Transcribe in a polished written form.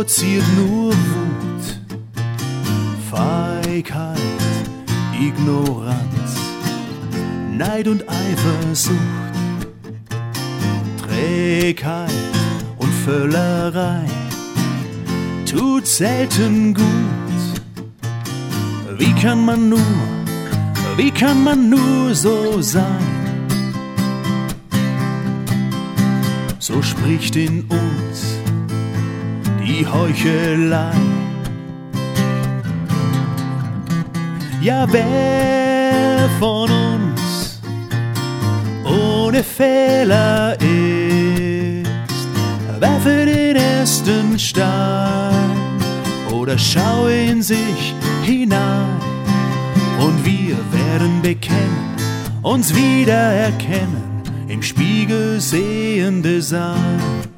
produziert nur Wut, Feigheit, Ignoranz, Neid und Eifersucht, Trägheit und Völlerei, tut selten gut. Wie kann man nur so sein? So spricht in uns die Heuchelei. Ja, wer von uns ohne Fehler ist, werfe den ersten Stein oder schau in sich hinein, und wir werden bekennen, uns wiedererkennen, im Spiegel Sehende sein.